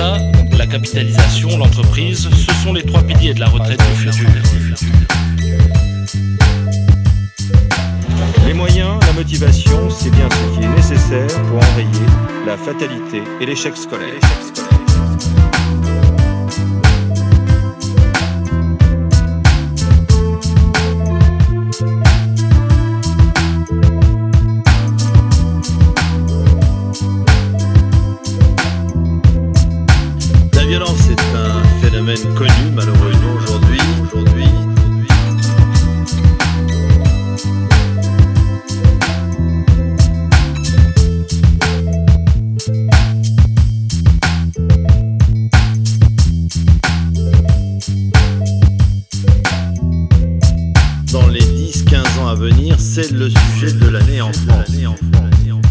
l'État, la capitalisation, l'entreprise, ce sont les trois piliers de la retraite du futur. Les moyens, la motivation, c'est bien ce qui est nécessaire pour enrayer la fatalité et l'échec scolaire. La violence est un phénomène connu malheureusement aujourd'hui. Dans les 10-15 ans à venir, c'est le sujet de l'année en France.